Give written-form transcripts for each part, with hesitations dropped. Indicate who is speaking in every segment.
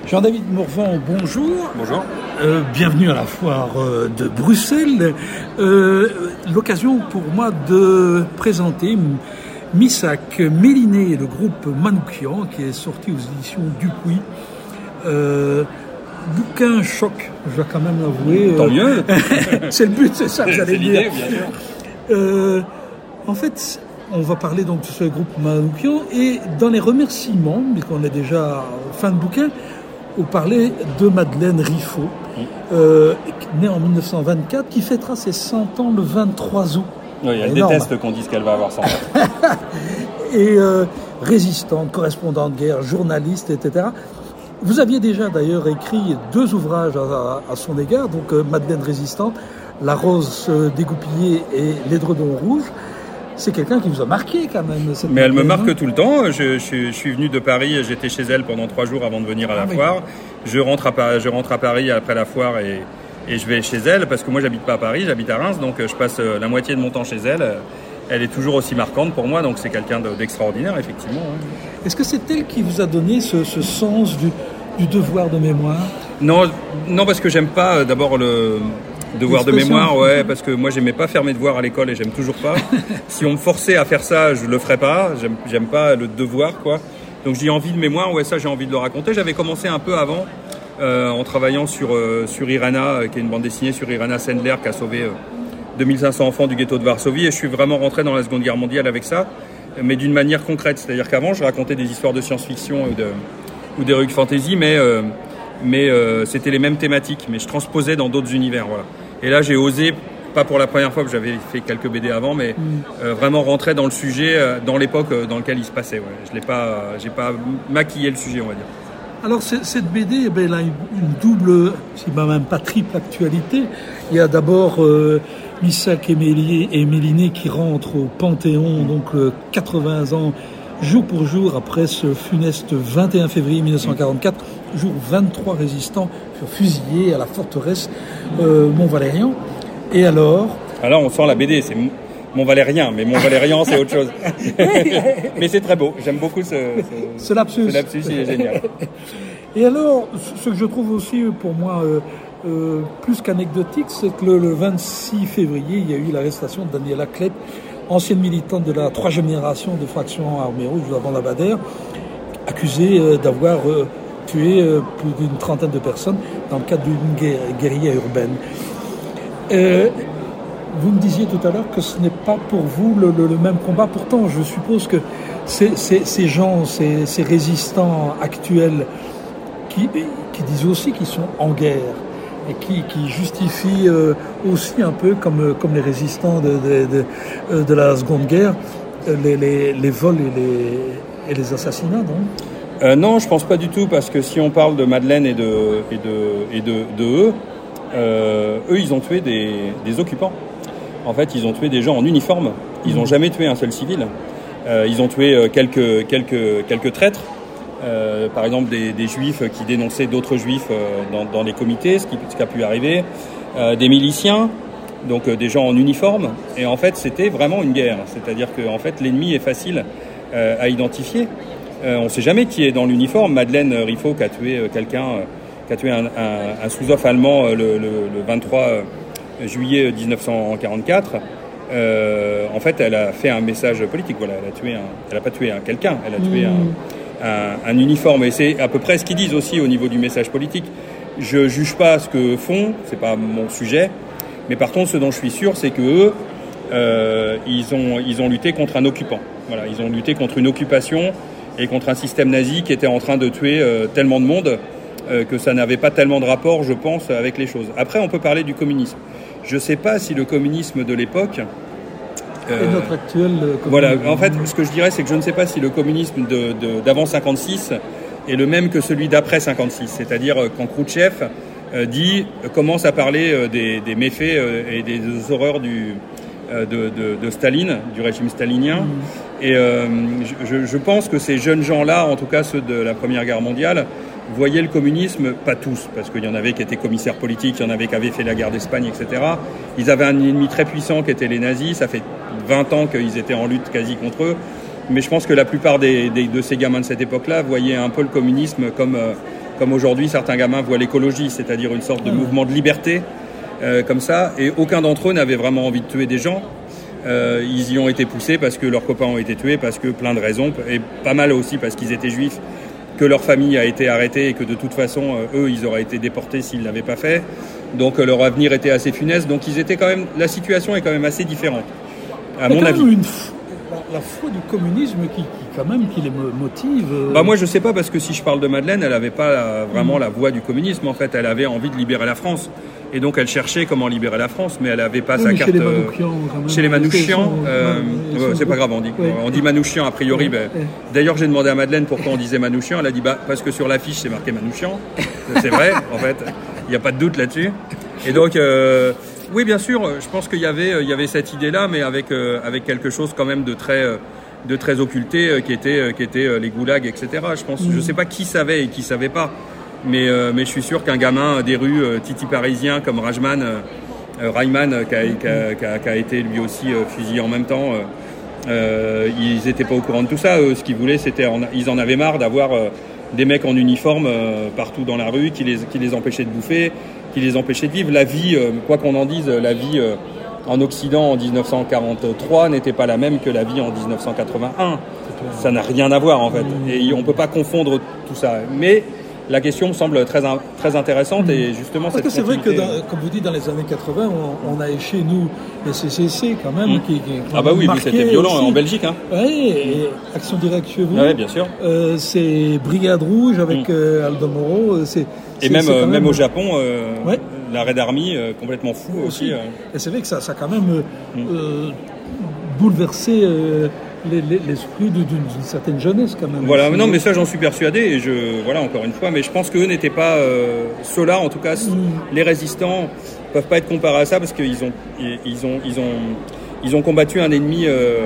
Speaker 1: Jean-David Morvan, bonjour.
Speaker 2: Bonjour.
Speaker 1: Bienvenue à la foire de Bruxelles. L'occasion pour moi de présenter Missak Méliné et le groupe Manoukian qui est sorti aux éditions Dupuis. Bouquin choc, je dois quand même l'avouer.
Speaker 2: Tant mieux.
Speaker 1: C'est le but, c'est ça que j'allais dire.
Speaker 2: C'est l'idée, bien sûr.
Speaker 1: En fait, on va parler donc de ce groupe Manoukian et dans les remerciements, mais qu'on est déjà fin de bouquin, on parlait de Madeleine Riffaut, née en 1924, qui fêtera ses 100 ans le 23 août.
Speaker 2: Oui, elle déteste qu'on dise qu'elle va avoir 100 ans.
Speaker 1: Et résistante, correspondante de guerre, journaliste, etc. Vous aviez déjà d'ailleurs écrit 2 ouvrages à son égard, donc Madeleine résistante, La rose dégoupillée et L'édredon rouge. C'est quelqu'un qui vous a marqué quand même.
Speaker 2: Mais elle me marque tout le temps. Je suis venu de Paris, j'étais chez elle pendant 3 jours avant de venir à la foire. Je rentre à Paris après la foire et je vais chez elle parce que moi j'habite pas à Paris, j'habite à Reims, donc je passe la moitié de mon temps chez elle. Elle est toujours aussi marquante pour moi, donc c'est quelqu'un d'extraordinaire, effectivement.
Speaker 1: Est-ce que c'est elle qui vous a donné ce sens du devoir de mémoire ?
Speaker 2: Non, parce que j'aime pas d'abord le devoir de mémoire, parce que moi j'aimais pas faire mes devoirs à l'école et j'aime toujours pas. Si on me forçait à faire ça, je le ferais pas. J'aime pas le devoir, quoi. Donc j'ai envie de mémoire, ça j'ai envie de le raconter. J'avais commencé un peu avant en travaillant sur Irana, qui est une bande dessinée sur Irana Sendler qui a sauvé 2500 enfants du ghetto de Varsovie, et je suis vraiment rentré dans la Seconde Guerre mondiale avec ça, mais d'une manière concrète. C'est-à-dire qu'avant je racontais des histoires de science-fiction ou d'heroic fantasy, mais c'était les mêmes thématiques, mais je transposais dans d'autres univers. Voilà. Et là, j'ai osé, pas pour la première fois, que j'avais fait quelques BD avant, mais vraiment rentrer dans le sujet, dans l'époque dans laquelle il se passait. Ouais. J'ai pas maquillé le sujet, on va dire.
Speaker 1: Alors, cette BD, elle a une double, si même pas triple actualité. Il y a d'abord Missak et Méliné qui rentrent au Panthéon, donc 80 ans, jour pour jour, après ce funeste 21 février 1944, jour 23 résistants furent fusillés à la forteresse Mont-Valérien. Et alors
Speaker 2: on sent la BD, c'est Mont-Valérien, mais Mont-Valérien, c'est autre chose. Mais c'est très beau, j'aime beaucoup ce lapsus. Ce lapsus, il est génial.
Speaker 1: Et alors, ce que je trouve aussi pour moi plus qu'anecdotique, c'est que le 26 février, il y a eu l'arrestation de Daniela Klepp, ancienne militante de la 3e génération de Fraction Armée Rouge avant la Bader, accusée d'avoir tué plus d'une trentaine de personnes dans le cadre d'une guérilla urbaine. Vous me disiez tout à l'heure que ce n'est pas pour vous le même combat. Pourtant, je suppose que ces gens, ces résistants actuels qui disent aussi qu'ils sont en guerre et qui justifient aussi un peu comme les résistants de la Seconde Guerre, les vols et les assassinats, non ?
Speaker 2: Non, je pense pas du tout, parce que si on parle de Madeleine et de eux, ils ont tué des occupants. En fait, ils ont tué des gens en uniforme. Ils n'ont jamais tué un seul civil. Ils ont tué quelques traîtres. Par exemple, des juifs qui dénonçaient d'autres juifs dans les comités, ce qui a pu arriver. Des miliciens, donc des gens en uniforme. Et en fait, c'était vraiment une guerre. C'est-à-dire que en fait, l'ennemi est facile à identifier. On ne sait jamais qui est dans l'uniforme. Madeleine Riffaut qui a tué un sous-off allemand le 23 juillet 1944. En fait, elle a fait un message politique. Voilà, elle n'a pas tué quelqu'un, elle a tué un uniforme. Et c'est à peu près ce qu'ils disent aussi au niveau du message politique. Je juge pas ce que font, c'est pas mon sujet. Mais par contre, ce dont je suis sûr, c'est que eux, ils ont lutté contre un occupant. Voilà, ils ont lutté contre une occupation et contre un système nazi qui était en train de tuer tellement de monde que ça n'avait pas tellement de rapport, je pense, avec les choses. Après, on peut parler du communisme. Je ne sais pas si le communisme de l'époque...
Speaker 1: et notre actuel communisme.
Speaker 2: Voilà, en fait, ce que je dirais, c'est que je ne sais pas si le communisme d'avant 56 est le même que celui d'après 56. C'est-à-dire quand Khrouchtchev commence à parler des méfaits et des horreurs de Staline, du régime stalinien. Et je pense que ces jeunes gens-là, en tout cas ceux de la Première Guerre mondiale, voyaient le communisme, pas tous, parce qu'il y en avait qui étaient commissaires politiques, il y en avait qui avaient fait la guerre d'Espagne, etc. Ils avaient un ennemi très puissant qui était les nazis, ça fait 20 ans qu'ils étaient en lutte quasi contre eux. Mais je pense que la plupart de ces gamins de cette époque-là voyaient un peu le communisme comme comme aujourd'hui certains gamins voient l'écologie, c'est-à-dire une sorte de mouvement de liberté, comme ça, et aucun d'entre eux n'avait vraiment envie de tuer des gens. Ils y ont été poussés parce que leurs copains ont été tués, parce que plein de raisons, et pas mal aussi parce qu'ils étaient juifs, que leur famille a été arrêtée et que de toute façon, eux, ils auraient été déportés s'ils ne l'avaient pas fait. Donc leur avenir était assez funeste. Donc ils étaient quand même, la situation est quand même assez différente, à mon avis.
Speaker 1: La foi du communisme qui les motive.
Speaker 2: Moi je sais pas, parce que si je parle de Madeleine, elle avait pas vraiment la voix du communisme en fait. Elle avait envie de libérer la France. Et donc elle cherchait comment libérer la France, mais elle n'avait pas sa carte. Chez les Manouchians, c'est pas grave, on dit Manouchian a priori. D'ailleurs, j'ai demandé à Madeleine pourquoi on disait Manouchian. Elle a dit parce que sur l'affiche c'est marqué Manouchian. C'est vrai, en fait, il n'y a pas de doute là-dessus. Et donc, oui, bien sûr, je pense qu'il y avait cette idée-là, mais avec quelque chose quand même de très occulté, qui était les goulags, etc. Je sais pas qui savait et qui savait pas. Mais je suis sûr qu'un gamin des rues titi parisien comme Rayman, qui a été lui aussi fusillé en même temps, ils n'étaient pas au courant de tout ça. Eux, ce qu'ils voulaient, ils en avaient marre d'avoir des mecs en uniforme partout dans la rue qui les empêchaient de bouffer, qui les empêchaient de vivre. La vie, quoi qu'on en dise, la vie en Occident en 1943 n'était pas la même que la vie en 1981. Ça n'a rien à voir en fait. Et on ne peut pas confondre tout ça. Mais la question me semble très intéressante et justement
Speaker 1: parce que c'est vrai que, comme vous dites, dans les années 80, on a chez nous les CCC quand même qui
Speaker 2: oui, c'était violent aussi. En Belgique. Hein.
Speaker 1: Oui, et Action Directe chez vous.
Speaker 2: Oui, bien sûr.
Speaker 1: C'est Brigade Rouge avec Aldo Moro.
Speaker 2: Et même au Japon, la Red Army, complètement fou aussi.
Speaker 1: Et c'est vrai que ça a quand même bouleversé l'esprit d'une certaine jeunesse quand même.
Speaker 2: Voilà, non mais ça j'en suis persuadé et encore une fois, mais je pense qu'eux n'étaient pas ceux-là, en tout cas les résistants peuvent pas être comparés à ça parce qu'ils ont combattu un ennemi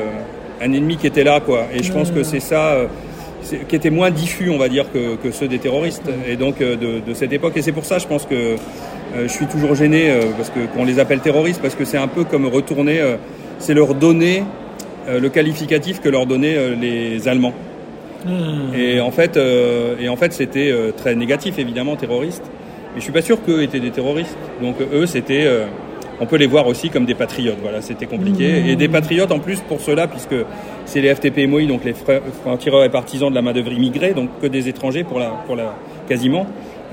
Speaker 2: qui était là quoi. Et je pense que c'est ça qui était moins diffus on va dire que ceux des terroristes et donc de cette époque. Et c'est pour ça je pense que je suis toujours gêné parce que qu'on les appelle terroristes parce que c'est un peu comme retourner, c'est leur donner le qualificatif que leur donnaient les Allemands. Et en fait, c'était très négatif, évidemment, terroriste. Mais je suis pas sûr qu'eux étaient des terroristes. Donc eux, c'était, on peut les voir aussi comme des patriotes. Voilà, c'était compliqué. Et des patriotes en plus pour cela, puisque c'est les FTP-MOI, donc les francs-tireurs et partisans de la main-d'œuvre immigrée, donc que des étrangers quasiment,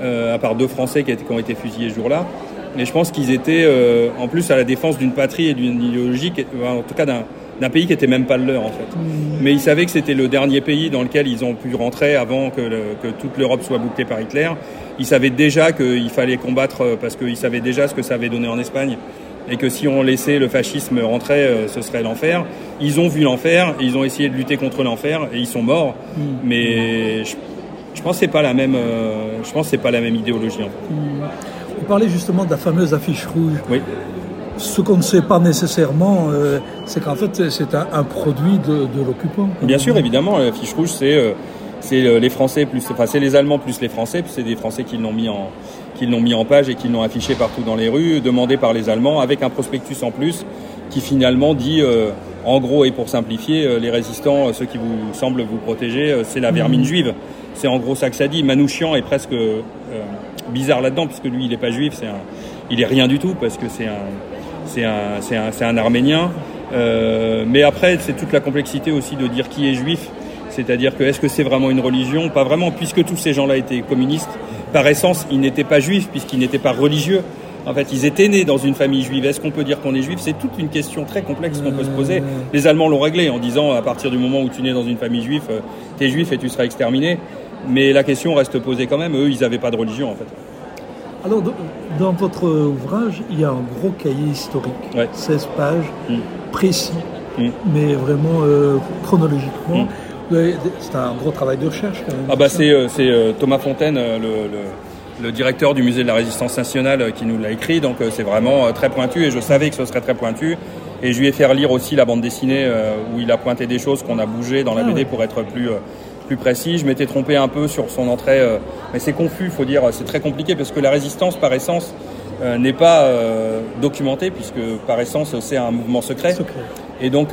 Speaker 2: à part 2 Français qui ont été fusillés ce jour-là. Mais je pense qu'ils étaient en plus à la défense d'une patrie et d'une idéologie, en tout cas d'un pays qui n'était même pas le leur en fait. Mais ils savaient que c'était le dernier pays dans lequel ils ont pu rentrer avant que toute l'Europe soit bouclée par Hitler. Ils savaient déjà qu'il fallait combattre parce qu'ils savaient déjà ce que ça avait donné en Espagne et que si on laissait le fascisme rentrer, ce serait l'enfer. Ils ont vu l'enfer, ils ont essayé de lutter contre l'enfer et ils sont morts. Mais je pense que c'est pas la même. Je pense que c'est pas la même idéologie en fait.
Speaker 1: Vous parlez justement de la fameuse affiche rouge.
Speaker 2: Oui.
Speaker 1: Ce qu'on ne sait pas nécessairement, c'est qu'en fait, c'est un produit de l'occupant.
Speaker 2: Bien sûr, évidemment, la fiche rouge, c'est les Français c'est les Allemands plus les Français, puis c'est des Français qui l'ont mis en page et qui l'ont affiché partout dans les rues, demandé par les Allemands, avec un prospectus en plus, qui finalement dit, en gros et pour simplifier, les résistants, ceux qui vous semblent vous protéger, c'est la vermine juive. C'est en gros ça que ça dit. Manouchian est presque bizarre là-dedans, puisque lui, il n'est pas juif, il est rien du tout, parce que c'est un Arménien, mais après c'est toute la complexité aussi de dire qui est juif, c'est-à-dire que est-ce que c'est vraiment une religion? Pas vraiment, puisque tous ces gens-là étaient communistes. Par essence, ils n'étaient pas juifs puisqu'ils n'étaient pas religieux. En fait, ils étaient nés dans une famille juive. Est-ce qu'on peut dire qu'on est juif? C'est toute une question très complexe qu'on peut se poser. Les Allemands l'ont réglé en disant à partir du moment où tu nais dans une famille juive, t'es juif et tu seras exterminé. Mais la question reste posée quand même. Eux, ils n'avaient pas de religion en fait.
Speaker 1: Alors, dans votre ouvrage, il y a un gros cahier historique, 16 pages, précis, mais vraiment chronologiquement. C'est un gros travail de recherche quand même.
Speaker 2: C'est Thomas Fontaine, le directeur du musée de la Résistance nationale, qui nous l'a écrit, donc c'est vraiment très pointu et je savais que ce serait très pointu. Et je lui ai fait lire aussi la bande dessinée où il a pointé des choses qu'on a bougées dans la BD pour être plus précis. Je m'étais trompé un peu sur son entrée, mais c'est confus, faut dire, c'est très compliqué parce que la résistance par essence n'est pas documentée puisque par essence c'est un mouvement secret. Et donc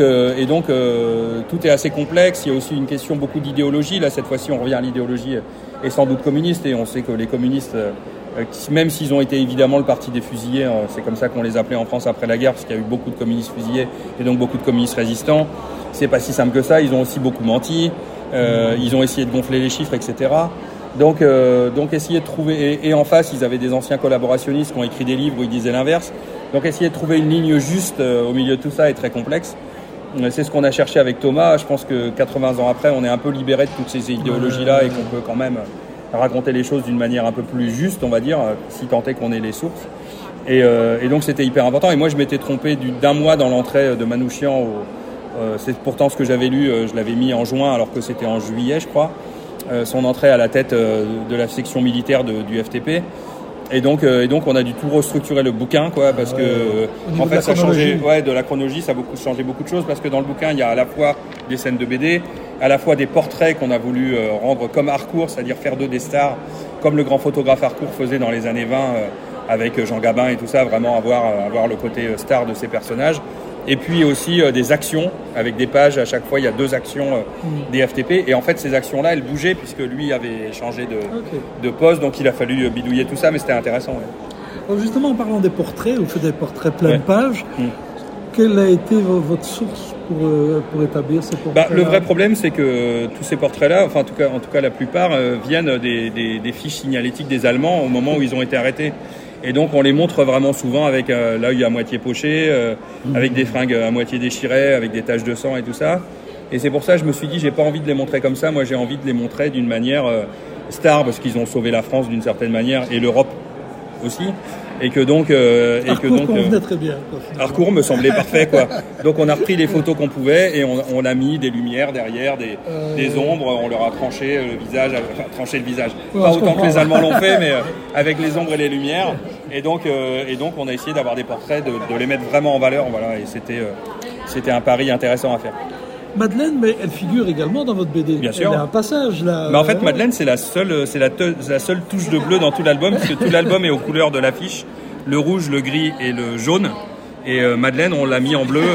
Speaker 2: tout est assez complexe. Il y a aussi une question, beaucoup d'idéologie. Là, cette fois-ci, on revient à l'idéologie et sans doute communiste. Et on sait que les communistes, même s'ils ont été évidemment le parti des fusillés, c'est comme ça qu'on les appelait en France après la guerre, parce qu'il y a eu beaucoup de communistes fusillés et donc beaucoup de communistes résistants. C'est pas si simple que ça. Ils ont aussi beaucoup menti. Ils ont essayé de gonfler les chiffres, etc. Donc essayer de trouver, et en face, ils avaient des anciens collaborationnistes qui ont écrit des livres où ils disaient l'inverse. Donc essayer de trouver une ligne juste au milieu de tout ça est très complexe. C'est ce qu'on a cherché avec Thomas. Je pense que 80 ans après, on est un peu libéré de toutes ces idéologies-là et qu'on peut quand même raconter les choses d'une manière un peu plus juste, on va dire, si tant est qu'on ait les sources. Et donc c'était hyper important. Et moi, je m'étais trompé d'un mois dans l'entrée de Manouchian. C'est pourtant ce que j'avais lu, je l'avais mis en juin alors que c'était en juillet, je crois. Son entrée à la tête de la section militaire du FTP. Et donc on a dû tout restructurer le bouquin, quoi, parce que en fait ça changeait, de la chronologie, ça a changé beaucoup de choses, parce que dans le bouquin il y a à la fois des scènes de BD, à la fois des portraits qu'on a voulu rendre comme Harcourt, c'est-à-dire faire d'eux des stars, comme le grand photographe Harcourt faisait dans les années 20 avec Jean Gabin et tout ça, vraiment avoir le côté star de ces personnages. Et puis aussi des actions avec des pages. À chaque fois, il y a 2 actions des FTP. Et en fait, ces actions-là, elles bougeaient puisque lui avait changé de poste. Donc, il a fallu bidouiller tout ça, mais c'était intéressant. Ouais.
Speaker 1: Alors justement, en parlant des portraits, vous faites des portraits plein de pages. Quelle a été votre source pour établir ces portraits?
Speaker 2: Le vrai problème, c'est que tous ces portraits-là, enfin en tout cas la plupart, viennent des fiches signalétiques des Allemands au moment où ils ont été arrêtés. Et donc on les montre vraiment souvent avec l'œil à moitié poché, avec des fringues à moitié déchirées, avec des taches de sang et tout ça. Et c'est pour ça que je me suis dit, j'ai pas envie de les montrer comme ça. Moi, j'ai envie de les montrer d'une manière star, parce qu'ils ont sauvé la France d'une certaine manière et l'Europe aussi. Et que donc,
Speaker 1: convenait très bien.
Speaker 2: Harcourt me semblait parfait, quoi. Donc on a repris les photos qu'on pouvait et on a mis des lumières derrière, des ombres. On leur a tranché le visage, pas autant que les Allemands l'ont fait, mais avec les ombres et les lumières. Et donc on a essayé d'avoir des portraits, de les mettre vraiment en valeur, voilà. Et c'était un pari intéressant à faire.
Speaker 1: Madeleine, mais elle figure également dans votre BD.
Speaker 2: Bien sûr.
Speaker 1: Il y a un passage là.
Speaker 2: Mais en fait, Madeleine, c'est la seule touche de bleu dans tout l'album, puisque tout l'album est aux couleurs de l'affiche, le rouge, le gris et le jaune. Et Madeleine, on l'a mis en bleu.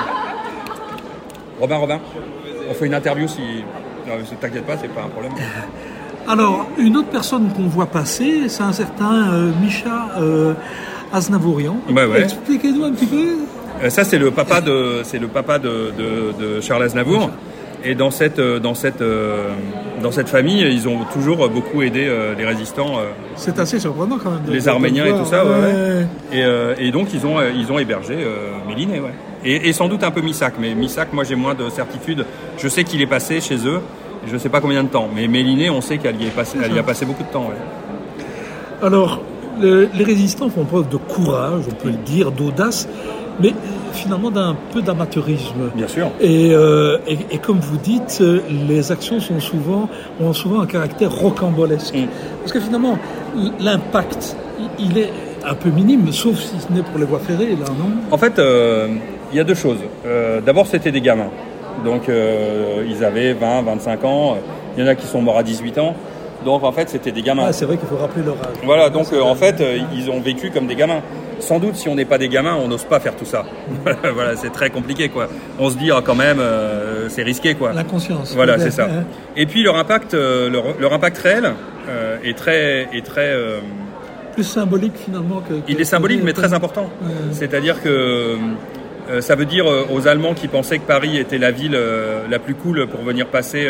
Speaker 2: Robin, on fait une interview si. Non, t'inquiète pas, c'est pas un problème.
Speaker 1: Alors, une autre personne qu'on voit passer, c'est un certain Misha Aznavourian.
Speaker 2: Ouais.
Speaker 1: Expliquez-nous un petit peu.
Speaker 2: Ça, c'est le papa de Charles Aznavour. Et dans cette famille, ils ont toujours beaucoup aidé les résistants.
Speaker 1: C'est assez surprenant quand même.
Speaker 2: Les Arméniens et tout ça, ouais. Et donc ils ont hébergé Méliné, ouais. Et sans doute un peu Missak, mais Missak, moi j'ai moins de certitude. Je sais qu'il est passé chez eux, je ne sais pas combien de temps. Mais Méliné, on sait qu'elle y a passé beaucoup de temps, ouais.
Speaker 1: Alors, les résistants font preuve de courage, on peut le dire, d'audace, mais finalement d'un peu d'amateurisme.
Speaker 2: Bien sûr.
Speaker 1: Et comme vous dites, les actions ont souvent un caractère rocambolesque. Parce que finalement, l'impact, il est un peu minime, sauf si ce n'est pour les voies ferrées, là, non?
Speaker 2: En fait, il y a 2 choses. D'abord, c'était des gamins. Donc, ils avaient 20, 25 ans. Il y en a qui sont morts à 18 ans. Donc, en fait, c'était des gamins.
Speaker 1: Ah, c'est vrai qu'il faut rappeler leur âge.
Speaker 2: Voilà, donc en fait, ils ont vécu comme des gamins. Sans doute, si on n'est pas des gamins, on n'ose pas faire tout ça. Voilà, c'est très compliqué, quoi. On se dit, quand même, c'est risqué, quoi.
Speaker 1: L'inconscience.
Speaker 2: Voilà, c'est ça. Et puis, leur impact réel est très
Speaker 1: plus symbolique, finalement.
Speaker 2: Il est symbolique, mais très important. C'est-à-dire que ça veut dire aux Allemands qui pensaient que Paris était la ville la plus cool pour venir passer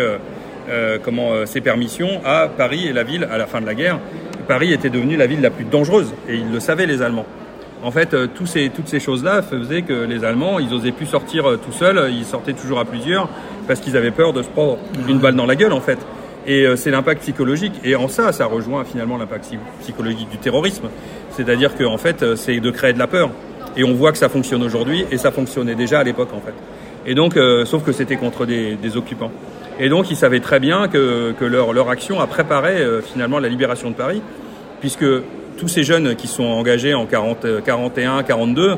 Speaker 2: ses permissions, à Paris est la ville, à la fin de la guerre, Paris était devenue la ville la plus dangereuse. Et ils le savaient, les Allemands. En fait, toutes ces choses-là faisaient que les Allemands, ils osaient plus sortir tout seuls, ils sortaient toujours à plusieurs, parce qu'ils avaient peur de se prendre une balle dans la gueule, en fait. Et c'est l'impact psychologique. Et en ça rejoint finalement l'impact psychologique du terrorisme. C'est-à-dire qu'en fait, c'est de créer de la peur. Et on voit que ça fonctionne aujourd'hui, et ça fonctionnait déjà à l'époque, en fait. Et donc, sauf que c'était contre des occupants. Et donc, ils savaient très bien que leur action a préparé finalement la libération de Paris, puisque tous ces jeunes qui sont engagés en 41, 42,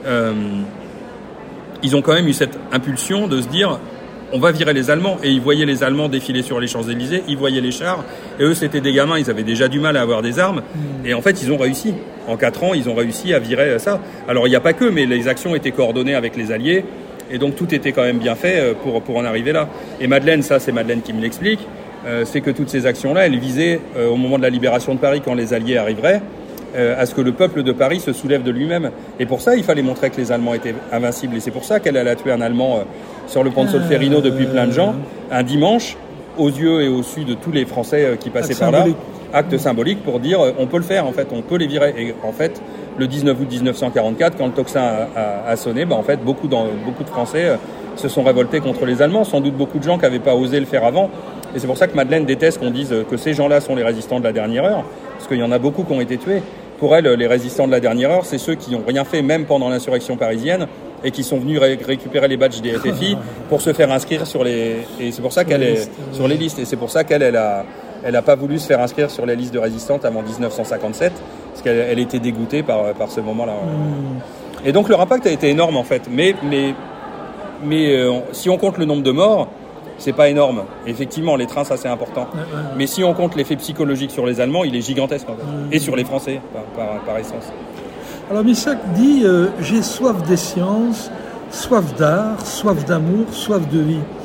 Speaker 2: ils ont quand même eu cette impulsion de se dire on va virer les Allemands. Et ils voyaient les Allemands défiler sur les Champs-Élysées, ils voyaient les chars, et eux c'était des gamins, ils avaient déjà du mal à avoir des armes, et en fait ils ont réussi. En 4 ans, ils ont réussi à virer ça. Alors il n'y a pas que, mais les actions étaient coordonnées avec les Alliés, Et donc tout était quand même bien fait pour en arriver là. Et Madeleine, ça c'est Madeleine qui me l'explique, c'est que toutes ces actions-là, elles visaient au moment de la libération de Paris, quand les Alliés arriveraient, à ce que le peuple de Paris se soulève de lui-même. Et pour ça, il fallait montrer que les Allemands étaient invincibles. Et c'est pour ça qu'elle a tué un Allemand sur le pont de Solferino depuis plein de gens, un dimanche, aux yeux et au su de tous les Français qui passaient par là. Acte symbolique pour dire on peut le faire, en fait, on peut les virer. Et en fait, le 19 août 1944, quand le tocsin a sonné, en fait, beaucoup de Français se sont révoltés contre les Allemands. Sans doute beaucoup de gens qui n'avaient pas osé le faire avant. Et c'est pour ça que Madeleine déteste qu'on dise que ces gens-là sont les résistants de la dernière heure, parce qu'il y en a beaucoup qui ont été tués. Pour elle, les résistants de la dernière heure, c'est ceux qui n'ont rien fait, même pendant l'insurrection parisienne, et qui sont venus récupérer les badges des FFI pour se faire inscrire sur les... Et c'est pour ça qu'elle est sur les listes. Et c'est pour ça qu'elle a pas voulu se faire inscrire sur les listes de résistantes avant 1957, parce qu'elle était dégoûtée par ce moment-là. Et donc leur impact a été énorme, en fait. Mais si on compte le nombre de morts, c'est pas énorme. Effectivement, les trains, ça c'est important. Mais si on compte l'effet psychologique sur les Allemands, il est gigantesque, en fait. Et sur les Français, par essence.
Speaker 1: Alors Missak dit j'ai soif des sciences, soif d'art, soif d'amour, soif de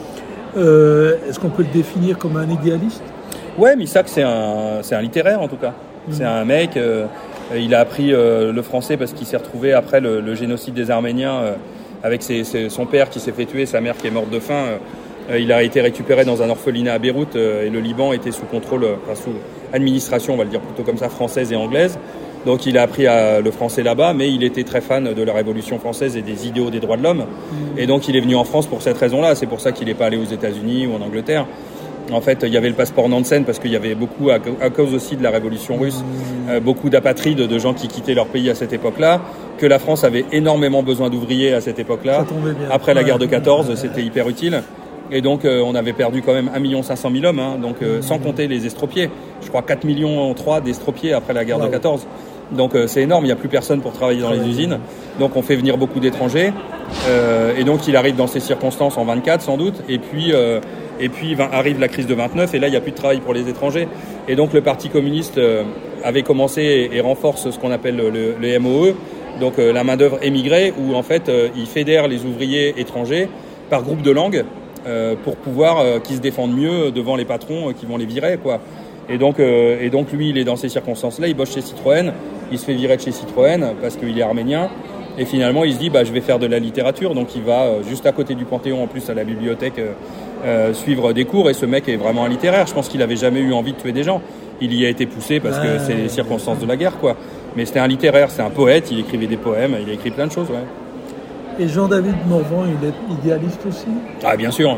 Speaker 1: vie. Est-ce qu'on peut le définir comme un idéaliste?
Speaker 2: Ouais, Missak c'est un littéraire en tout cas. C'est un mec. Il a appris le français parce qu'il s'est retrouvé après le génocide des Arméniens avec son père qui s'est fait tuer, sa mère qui est morte de faim. Il a été récupéré dans un orphelinat à Beyrouth et le Liban était sous contrôle, sous administration, on va le dire plutôt comme ça, française et anglaise. Donc il a appris le français là-bas, mais il était très fan de la Révolution française et des idéaux des droits de l'homme. Et donc il est venu en France pour cette raison-là. C'est pour ça qu'il n'est pas allé aux États-Unis ou en Angleterre. En fait, il y avait le passeport Nansen parce qu'il y avait beaucoup, à cause aussi de la Révolution russe, beaucoup d'apatrides, de gens qui quittaient leur pays à cette époque-là, que la France avait énormément besoin d'ouvriers à cette époque-là. Après la guerre de 14, c'était hyper utile. Et donc, on avait perdu quand même 1 500 000 hommes, donc sans compter les estropiés. Je crois 4,3 millions d'estropiés après la guerre de 14. Donc, c'est énorme, il n'y a plus personne pour travailler dans les usines. Donc, on fait venir beaucoup d'étrangers. Et donc, il arrive dans ces circonstances en 24, sans doute. Et puis arrive la crise de 29, et là, il n'y a plus de travail pour les étrangers. Et donc, le Parti communiste avait commencé et renforce ce qu'on appelle le MOE, donc la main-d'œuvre émigrée, où en fait, il fédère les ouvriers étrangers par groupe de langue, pour pouvoir qu'ils se défendent mieux devant les patrons qui vont les virer, quoi. Et donc lui, il est dans ces circonstances-là, il bosse chez Citroën, il se fait virer de chez Citroën parce qu'il est arménien, et finalement il se dit je vais faire de la littérature, donc il va juste à côté du Panthéon, en plus à la bibliothèque, suivre des cours, et ce mec est vraiment un littéraire. Je pense qu'il avait jamais eu envie de tuer des gens, il y a été poussé parce que c'est les circonstances de la guerre, quoi. Mais c'était un littéraire, c'est un poète, il écrivait des poèmes, il a écrit plein de choses, ouais.
Speaker 1: Et Jean-David Morvan, il est idéaliste aussi?
Speaker 2: Ah, bien sûr.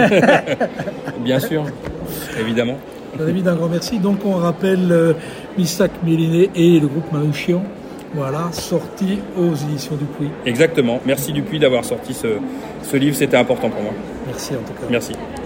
Speaker 2: Bien sûr, évidemment.
Speaker 1: Jean-David, un grand merci. Donc, on rappelle Missak Méliné et le groupe Manouchian, voilà, sorti aux éditions Dupuis.
Speaker 2: Exactement. Merci Dupuis d'avoir sorti ce livre, c'était important pour moi.
Speaker 1: Merci en tout cas.
Speaker 2: Merci.